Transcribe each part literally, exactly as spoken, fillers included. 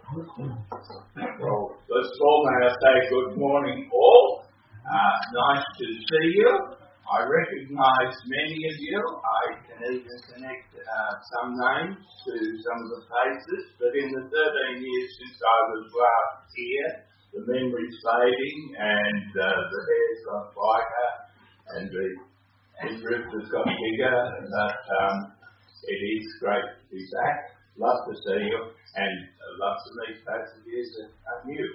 Well, first of all, may I say good morning all. Uh, nice to see you. I recognise many of you. I can even connect uh, some names to some of the faces, but in the thirteen years since I was last here, the memory's fading and uh, the hair's got whiter and the midriff has got bigger, but um, it is great to be back. Love to see you and uh, love to meet those of you that are new.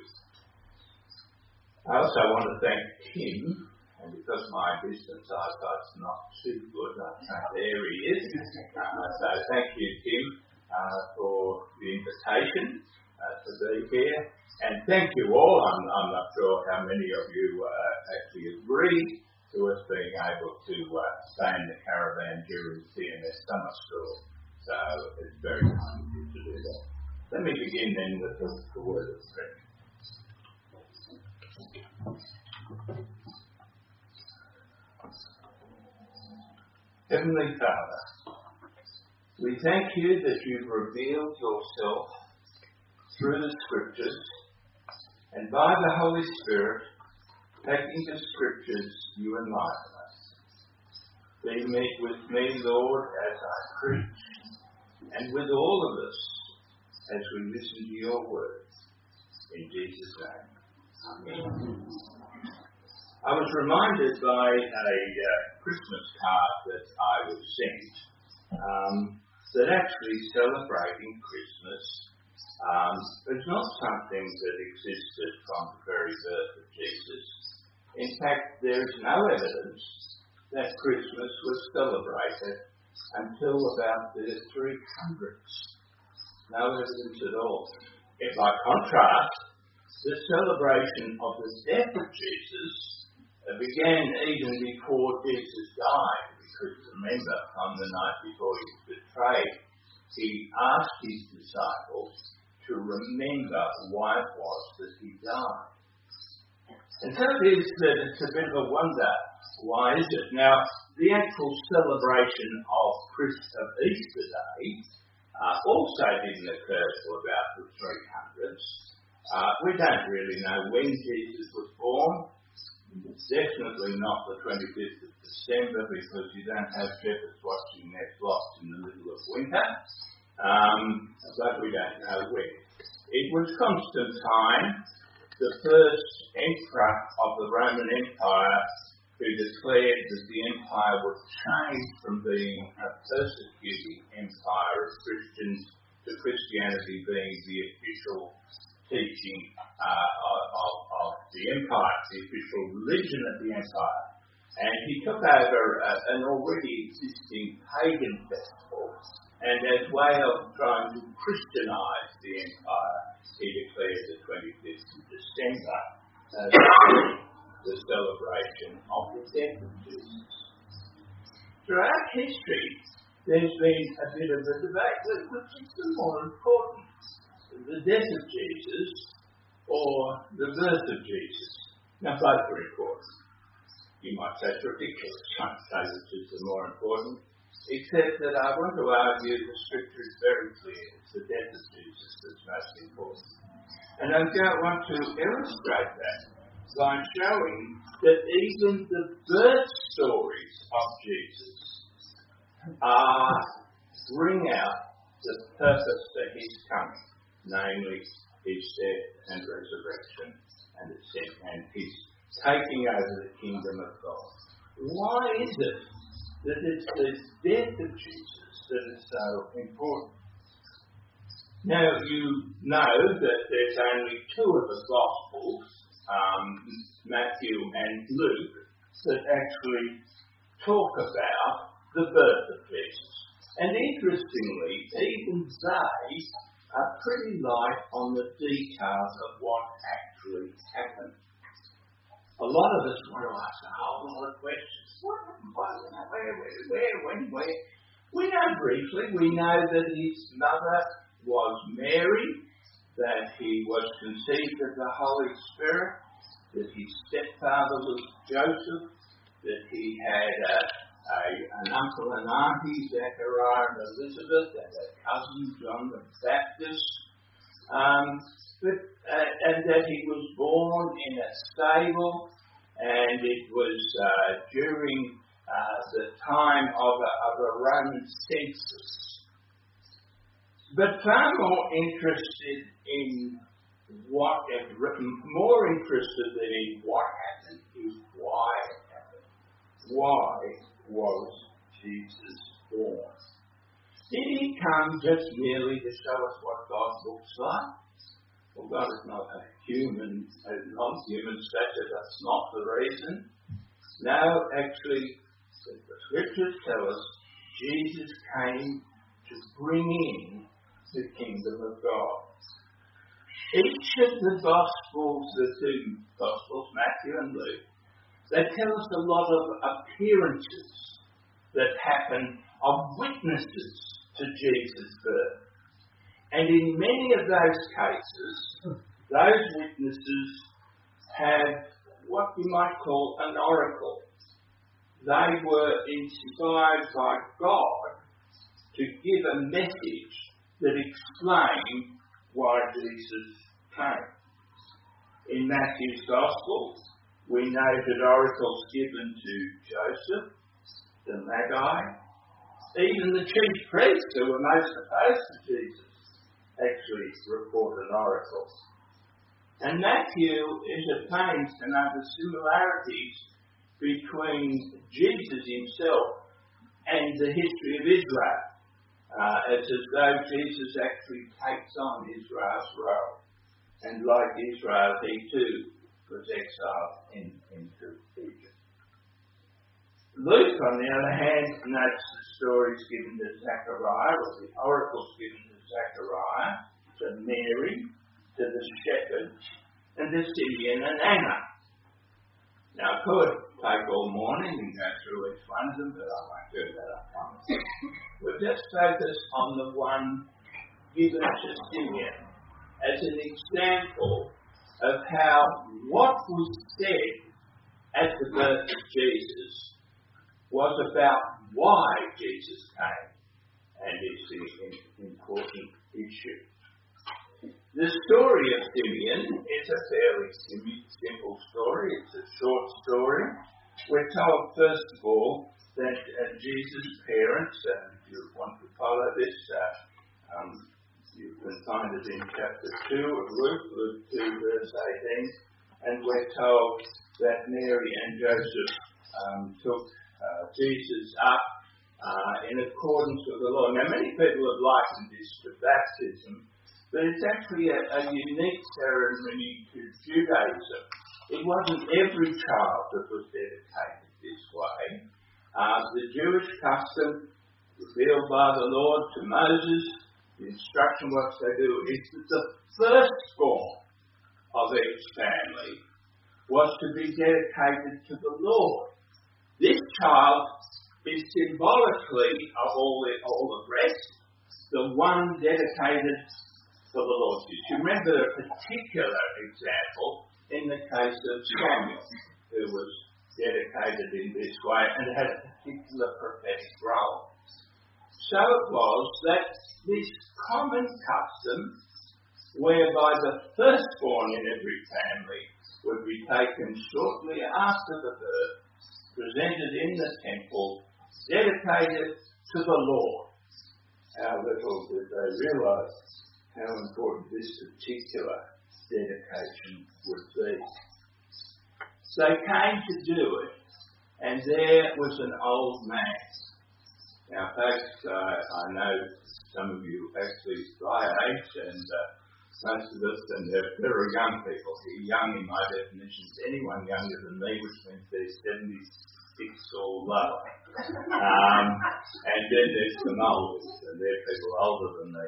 I also want to thank Tim, and because my distance eyesight's not too good, I think there he is. Uh, so thank you, Tim, uh, for the invitation uh, to be here. And thank you all. I'm, I'm not sure how many of you uh, actually agreed to us being able to uh, stay in the caravan during C M S summer school. So it's very kind of you to do that. Let me begin then with the, the word of prayer. Heavenly Father, we thank you that you've revealed yourself through the Scriptures and by the Holy Spirit, taking the Scriptures, you enlighten us. Be meet with me, Lord, as I preach, and with all of us as we listen to your words. In Jesus' name. Amen. I was reminded by a uh, Christmas card that I was sent um, that actually celebrating Christmas um, is not something that existed from the very birth of Jesus. In fact, there is no evidence that Christmas was celebrated until about the three hundreds. No evidence at all. If by contrast, the celebration of the death of Jesus began even before Jesus died, because remember, on the night before he was betrayed, he asked his disciples to remember why it was that he died. And so it is that it's a bit of a wonder, why is it? Now, the actual celebration of Christ of Easter Day uh, also didn't occur till about the three hundreds. Uh, we don't really know when Jesus was born. It's definitely not the twenty-fifth of December, because you don't have shepherds watching their flocks in the middle of winter. Um, but we don't know when. It was Constantine, the first emperor of the Roman Empire, who declared that the empire would change from being a persecuting empire of Christians to Christianity being the official teaching uh, of, of the empire, the official religion of the empire. And he took over uh, an already existing pagan festival, and as way of trying to Christianise the empire, he declared the twenty-fifth of December as the celebration of the death of Jesus. Throughout history, there's been a bit of a debate, which is the more important, the death of Jesus or the birth of Jesus. Now, both are important. You might say it's ridiculous trying to say which is the more important, except that I want to argue the Scripture is very clear. It's the death of Jesus that's most important. And I want to illustrate that by showing that even the birth stories of Jesus are bring out the purpose for his coming, namely his death and resurrection and and his taking over the kingdom of God. Why is it that it's the death of Jesus that is so important? Now, you know that there's only two of the Gospels, um, Matthew and Luke, that actually talk about the birth of Jesus. And interestingly, even they are pretty light on the details of what actually happened. A lot of us want to ask a whole lot of questions. What happened? Where, where, where, when, where? We know briefly. We know that his mother was Mary, that he was conceived of the Holy Spirit, that his stepfather was Joseph, that he had a, a, an uncle and auntie, Zechariah and Elizabeth, and a cousin, John the Baptist. Um, but, uh, and that he was born in a stable, and it was uh, during uh, the time of a, of a Roman census. But far more interested in what, more interested than in what happened, is why it happened. Why was Jesus born? Did he come just merely to show us what God looks like? Well, God is not a human, a non-human stature. That's not the reason. No, actually, the scriptures tell us Jesus came to bring in the kingdom of God. Each of the Gospels, the two Gospels, Matthew and Luke, they tell us a lot of appearances that happen of witnesses to Jesus' birth. And in many of those cases, those witnesses have what you might call an oracle. They were inspired by God to give a message that explained why Jesus came. In Matthew's Gospel, we noted oracles given to Joseph, the Magi, even the chief priests who were most opposed to Jesus actually reported oracles. And Matthew is at pains to know the similarities between Jesus himself and the history of Israel. Uh, it's as though Jesus actually takes on Israel's role. And like Israel, he too was exiled in, into Egypt. Luke, on the other hand, notes the stories given to Zechariah, or the oracles given to Zechariah, to Mary, to the shepherds, and to Simeon and Anna. Now, I could take all morning and go through each one of them, but I won't do that, I promise. We'll just focus on the one given to Simeon as an example of how what was said at the birth of Jesus was about why Jesus came, and it's an important issue. The story of Simeon is a fairly simple story. It's a short story. We're told, first of all, that uh, Jesus' parents, uh, if you want to follow this, uh, um, you can find it in chapter two of Luke, Luke two, verse eighteen, and we're told that Mary and Joseph um, took uh, Jesus up uh, in accordance with the law. Now, many people have likened this to baptism, but it's actually a, a unique ceremony to Judaism. It wasn't every child that was dedicated this way. Uh, the Jewish custom, revealed by the Lord to Moses, the instruction what they do is that the firstborn of each family was to be dedicated to the Lord. This child is symbolically of all the, all the rest, the one dedicated for the Lord. You remember a particular example in the case of Samuel, who was dedicated in this way and had a particular prophetic role. So it was that this common custom, whereby the firstborn in every family would be taken shortly after the birth, presented in the temple, dedicated to the Lord. How little did they realise how important this particular dedication would be. So they came to do it, and there was an old man. Now, folks, uh, I know some of you actually by age, and uh, most of us, and they're very young people. Young, in my definition, is anyone younger than me, which means they're seventy-six or lower. Um, and then there's some olders, and they're people older than me.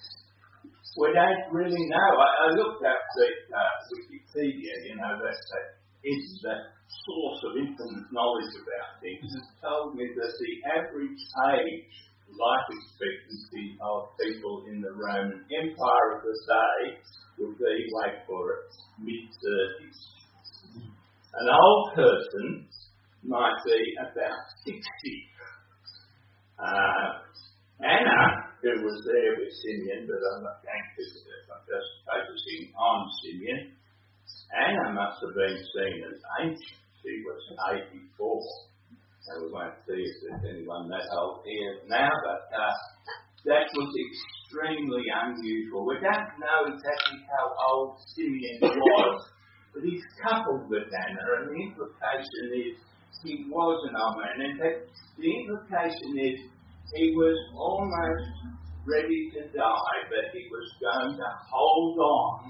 We don't really know. I, I looked at the uh, Wikipedia, you know, that's that is that source of infinite knowledge about things. It told me that the average age, life expectancy of people in the Roman Empire of the day would be, wait for it, mid-thirties. An old person might be about sixty. Uh, Anna, who was there with Simeon, but I'm not going to visit it, I'm just focusing on Simeon. Anna must have been seen as ancient. She was eighty-four. And we won't see if there's anyone that old here now, but uh, that was extremely unusual. We don't know exactly how old Simeon was, but he's coupled with Anna, and the implication is he was an old man. In fact, the implication is he was almost ready to die, but he was going to hold on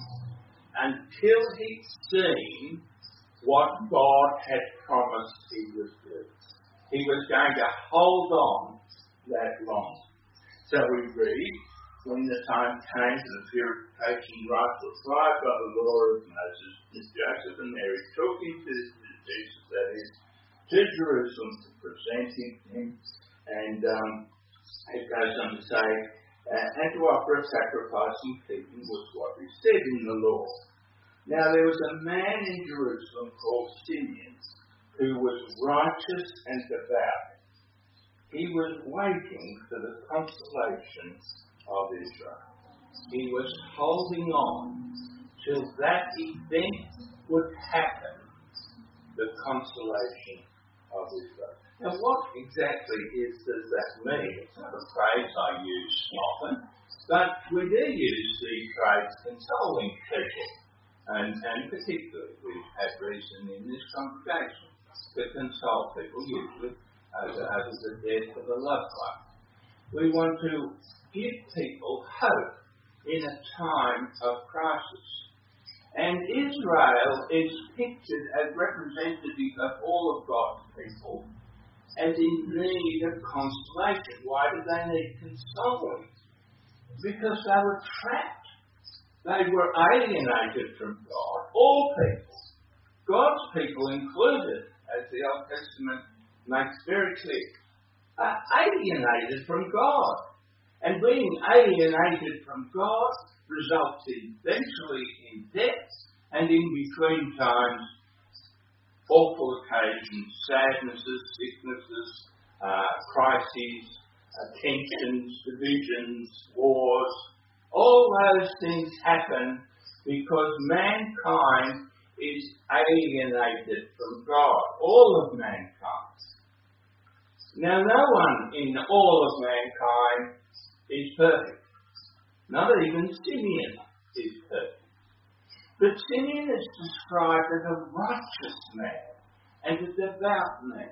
until he'd seen what God had promised he would do. He was going to hold on that long. So we read, when the time came for the purification rites required by the law of Moses, Joseph and Mary took him to Jesus, that is, to Jerusalem to present him. And um, it goes on to say, and to offer a sacrifice in keeping with what is said in the law. Now there was a man in Jerusalem called Simeon, who was righteous and devout. He was waiting for the consolation of Israel. He was holding on till that event would happen, the consolation of Israel. Now what exactly is, does that mean? It's not a phrase I use often, but we do use the phrase consoling people. And, and particularly we've had reason in this congregation to console people, usually over, over the death of a loved one. We want to give people hope in a time of crisis. And Israel is pictured as representative of all of God's people as in need of consolation. Why did they need consoling? Because they were trapped. They were alienated from God. All people, God's people included, as the Old Testament makes very clear, are alienated from God. And being alienated from God results eventually in death, and in between times, awful occasions, sadnesses, sicknesses, uh, crises, uh, tensions, divisions, wars. All those things happen because mankind is alienated from God. All of mankind. Now, no one in all of mankind is perfect. Not even Simeon is perfect. But Simeon is described as a righteous man and a devout man.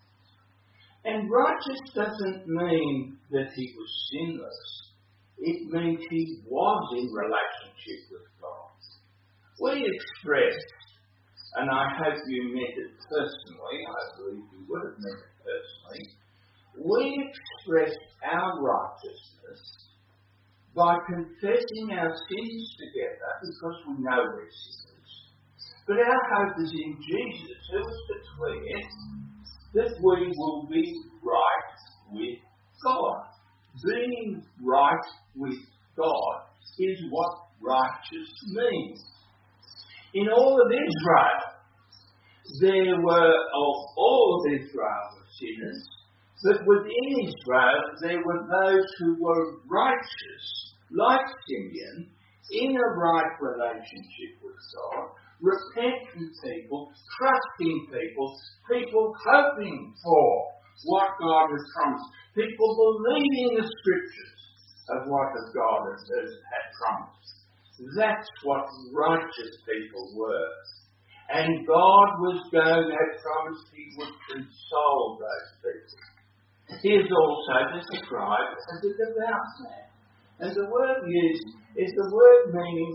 And righteous doesn't mean that he was sinless. It means he was in relationship with God. We expressed, and I hope you meant it personally, I believe you would have meant it personally, we expressed our righteousness by confessing our sins together because we know we're sinners. But our hope is in Jesus, who has declared that we will be right with God. Being right with God is what righteous means. In all of Israel, there were, of all of Israel were sinners, but within Israel there were those who were righteous, like Simeon, in a right relationship with God, repentant people, trusting people, people hoping for what God has promised, people believing the scriptures of what God has, has, had promised. That's what righteous people were. And God was going, had promised he would console those people. He is also described as a devout man. And the word used is the word meaning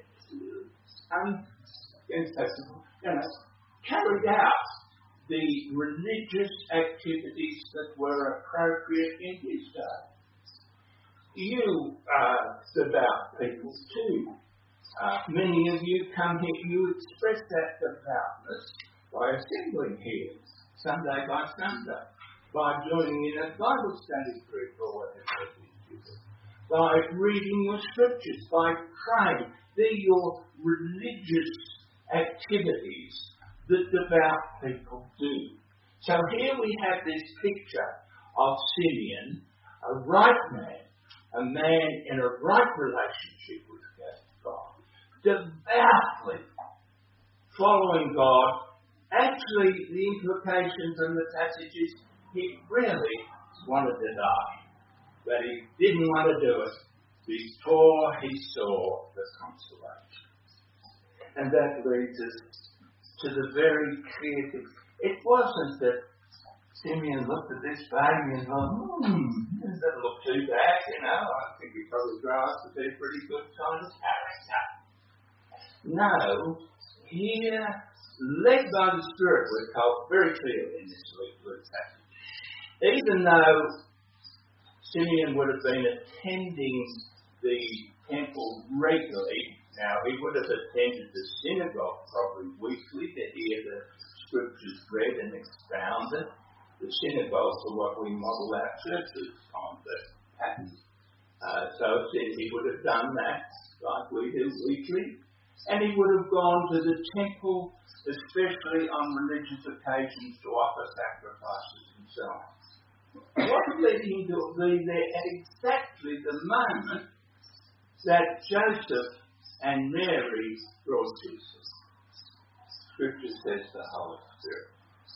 um, you know, carried out the religious activities that were appropriate in his day. You are devout people too. Uh, many of you come here, you express that devoutness by assembling here, Sunday by Sunday, by joining in a Bible study group or whatever it is you do, by reading your scriptures, by praying. They're your religious activities that devout people do. So here we have this picture of Simeon a right man, a man in a right relationship with God, devoutly following God. Actually, the implication from the passage is he really wanted to die, but he didn't want to do it before he saw the consolation. And that leads us to the very clear thing. It wasn't that Simeon looked at this baby and thought, hmm, it doesn't look too bad, you know, I think he probably grow up to be a pretty good kind of character. No, here, led by the Spirit, we're told very clearly in this Luke passage. Even though Simeon would have been attending the temple regularly, now he would have attended the synagogue probably weekly to hear the scriptures read and expounded. The synagogues are what we model our churches on, the pattern. Uh, so he would have done that like we do weekly. And he would have gone to the temple, especially on religious occasions, to offer sacrifices and so on. What led him to be there at exactly the moment that Joseph and Mary brought Jesus? Scripture says the Holy Spirit.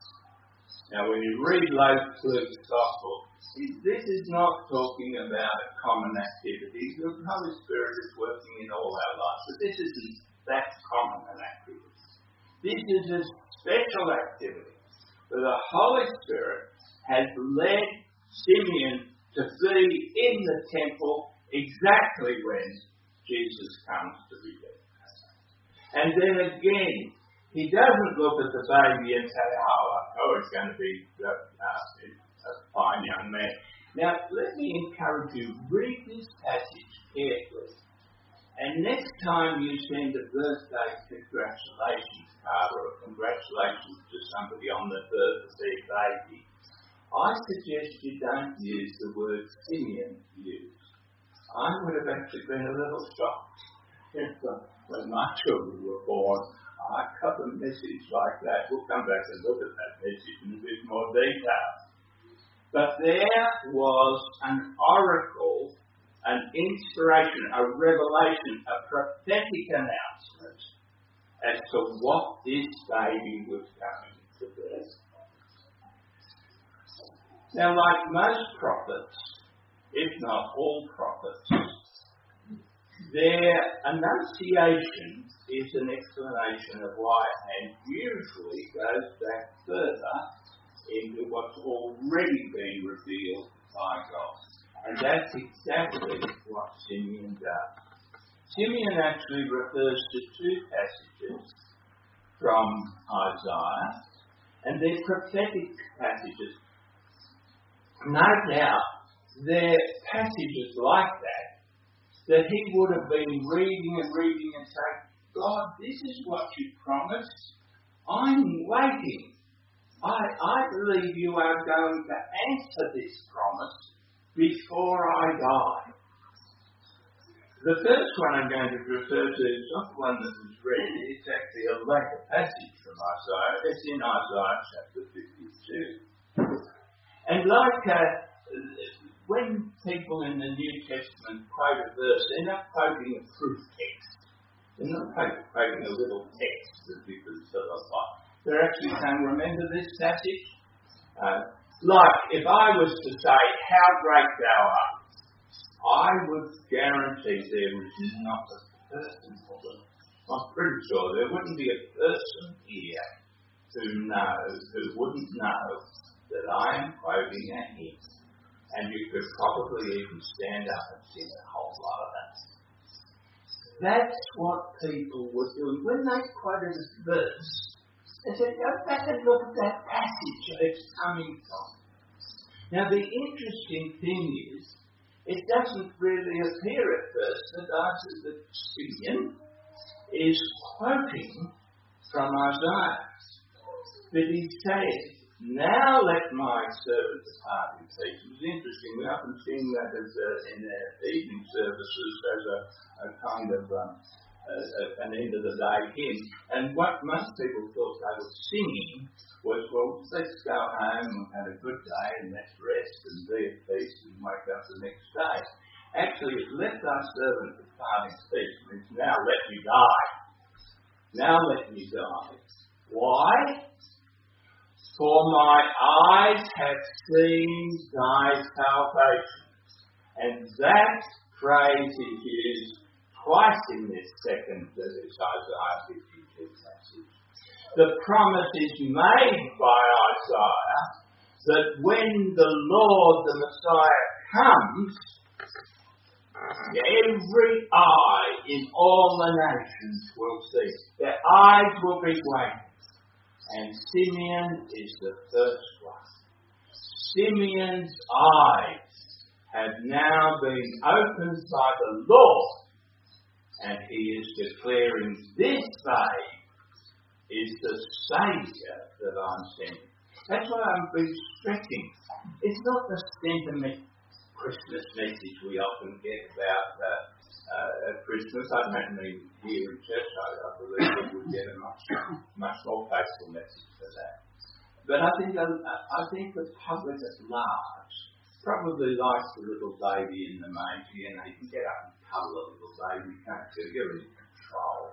Now, when you read Luke's Gospel, this is not talking about a common activity. The Holy Spirit is working in all our lives, but this isn't that common an activity. This is a special activity where the Holy Spirit has led Simeon to be in the temple exactly when Jesus comes to be there. And then again, he doesn't look at the baby and say, oh, oh it's going to be a, a fine young man. Now, let me encourage you, read this passage carefully. And next time you send a birthday congratulations card or a congratulations to somebody on the birth of their baby, I suggest you don't use the word Simeon used. I would have actually been a little shocked if uh, when my children were born, I got a message like that. We'll come back and look at that message in a bit more detail. But there was an oracle, an inspiration, a revelation, a prophetic announcement as to what this baby was going to be. Now, like most prophets, if not all prophets, their enunciation is an explanation of why, and usually goes back further into what's already been revealed by God. And that's exactly what Simeon does. Simeon actually refers to two passages from Isaiah, and they're prophetic passages. No doubt, they're passages like that, that he would have been reading and reading and saying, God, this is what you promised. I'm waiting. I, I believe you are going to answer this promise before I die. The first one I'm going to refer to is not the one that was read. It's actually a later passage from Isaiah. It's in Isaiah chapter fifty-two. And like uh, when people in the New Testament quote a verse, they're not quoting a proof text. They're not quoting a little text that you could sort of like. They're actually saying, remember this passage? Uh, like, if I was to say, how great thou art, I would guarantee there is not a person, I'm pretty sure there wouldn't be a person here who knows, who wouldn't know that I am quoting a hymn. And you could probably even stand up and sing a whole lot of that. That's what people were doing. When they quoted this verse, they said, go back and look at that passage it's coming from. Now, the interesting thing is, it doesn't really appear at first that that Simeon is quoting from Isaiah. But he says, now let my servant depart in peace. It was interesting. We often sing that as a, in the evening services as a, a kind of um, uh, an end of the day hymn. And what most people thought they were singing was, well, let's go home and have a good day and let's rest and be at peace and wake up the next day. Actually, it left thy servant depart in peace. It means, now let me die. Now let me die. Why? For my eyes have seen thy salvation. And that phrase is used twice in this second Isaiah fifty-two passage. The promise is made by Isaiah that when the Lord, the Messiah, comes, every eye in all the nations will see. Their eyes will be waiting. And Simeon is the first one. Simeon's eyes have now been opened by the Lord, and he is declaring this babe is the Saviour that I'm sending. That's why I'm been stressing. It's not the sentiment Christmas message we often get about uh, uh, at Christmas. I don't mean here in church. I, I believe we would get a much, much more faithful message for that. But I think uh, I think the public at large probably likes the little baby in the manger. You know, you can get up and cuddle a little baby, can't you? You're in control.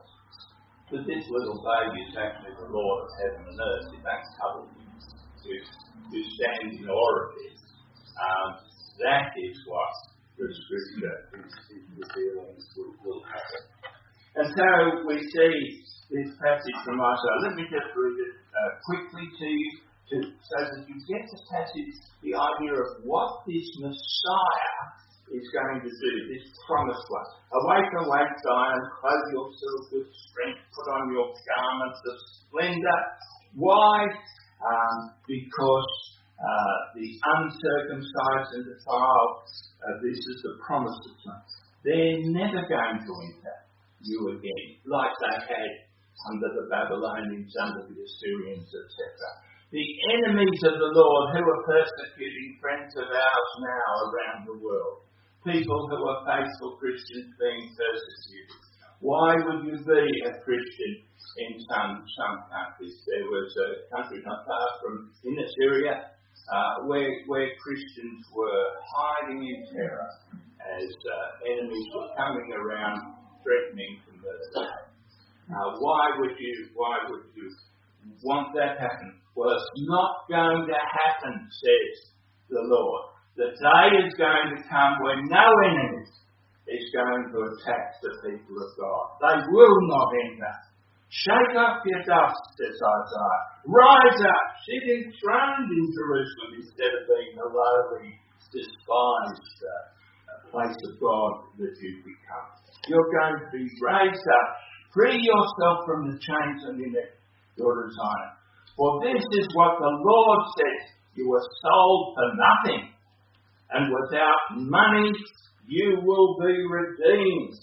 But this little baby is actually the Lord of heaven and earth. You don't cuddle him. You, you stand in awe of him. Um, that is what the Scripture is, is revealing will, will happen. And so we see this passage from Isaiah. Let me just read it uh, quickly to you to, so that you get the passage, the idea of what this Messiah is going to do, this promised one. Awake, awake, Zion, clothe yourself with strength, put on your garments of splendour. Why? Um, because uh, the uncircumcised and defiled, uh, this is the promise of God. They're never going to enter you again, like they had under the Babylonians, under the Assyrians, et cetera. The enemies of the Lord who are persecuting friends of ours now around the world. People who are faithful Christians being persecuted. Why would you be a Christian in some some countries? There was a country not far from in Assyria uh, where where Christians were hiding in terror as uh, enemies were coming around threatening to murder them. Uh, why would you why would you want that to happen? Well, it's not going to happen, says the Lord. The day is going to come when no enemy is going to attack the people of God. They will not enter. Shake up your dust, says Isaiah. Rise up, sit enthroned in Jerusalem instead of being the lowly, despised uh, place of God that you've become. You're going to be raised up. Free yourself from the chains of your neck, daughter Zion. For this is what the Lord says. You were sold for nothing, and without money you will be redeemed.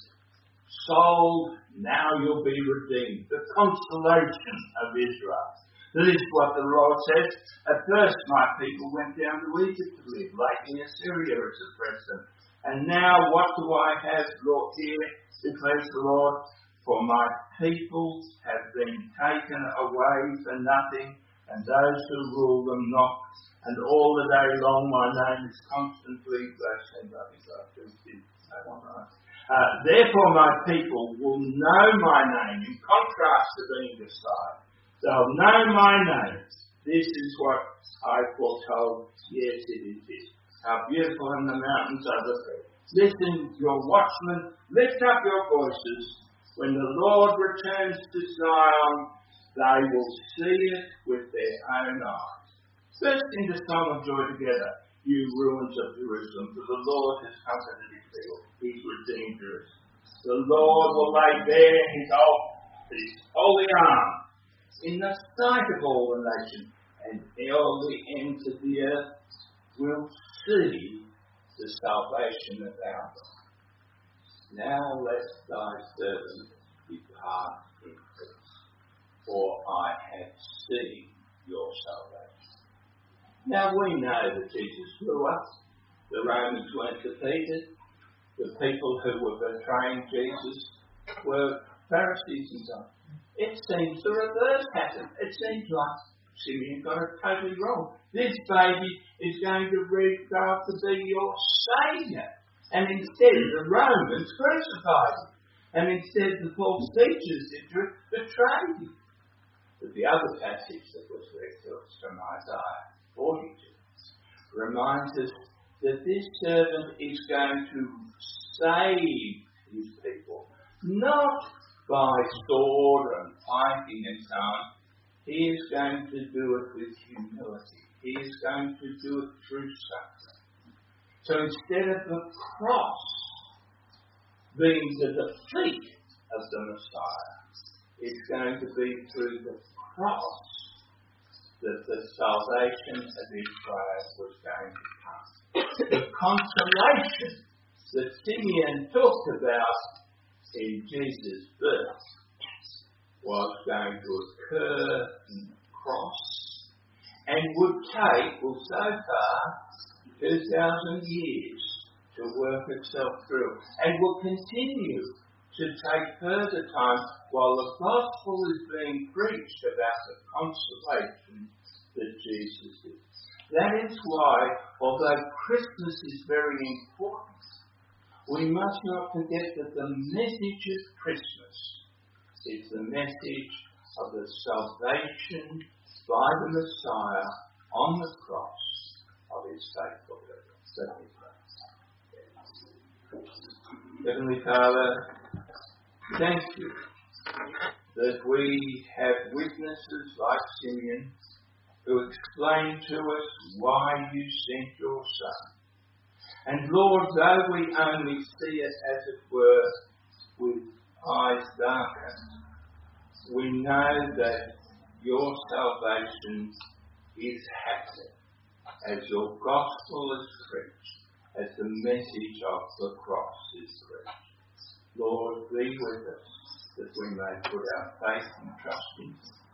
Sold, now you'll be redeemed. The consolation of Israel. This is what the Lord says. At first my people went down to Egypt to live, like in Assyria as a present. And now what do I have brought here, declares the Lord? For my people have been taken away for nothing, and those who rule them not. And all the day long my name is constantly blasphemed. I think I did that one right. Uh, therefore my people will know my name, in contrast to being despised. They'll know my name. This is what I foretold. Yes, it is this. How beautiful in the mountains are the feet. Listen, your watchmen, lift up your voices. When the Lord returns to Zion, they will see it with their own eyes. Burst into song of joy together, you ruins of Jerusalem, for the Lord has comforted his people. He's redeemed Jerusalem. The Lord will lay bare his, old, his holy arm in the sight of all the nations, and all the ends of the earth will see the salvation of our God. Now let thy servant depart in peace, for I have seen your salvation. Now we know that Jesus grew up. The Romans weren't defeated. The people who were betraying Jesus were Pharisees and so on. It seems the reverse happened. It seems like Simeon got it totally wrong. This baby is going to grow up to be your Saviour. And instead the Romans crucified him. And instead the false teachers betrayed him. But the other passage that was read to us from Isaiah forty-two reminds us that this servant is going to save his people, not by sword and fighting and so on. He is going to do it with humility. He is going to do it through suffering. So instead of the cross being the defeat of the Messiah, it's going to be through the cross that the salvation of Israel was going to come. The consolation that Simeon talked about in Jesus' birth was going to occur in the cross and would take, well, so far, two thousand years to work itself through, and will continue to take further time while the gospel is being preached about the consolation that Jesus is. That is why, although Christmas is very important, we must not forget that the message of Christmas is the message of the salvation by the Messiah on the cross of his faithful servant. Heavenly Father, thank you that we have witnesses like Simeon who explain to us why you sent your Son. And Lord, though we only see it, as it were, with eyes darkened, we know that your salvation is happening as your gospel is preached, as the message of the cross is preached. Lord, be with us that we may put our faith and trust in you.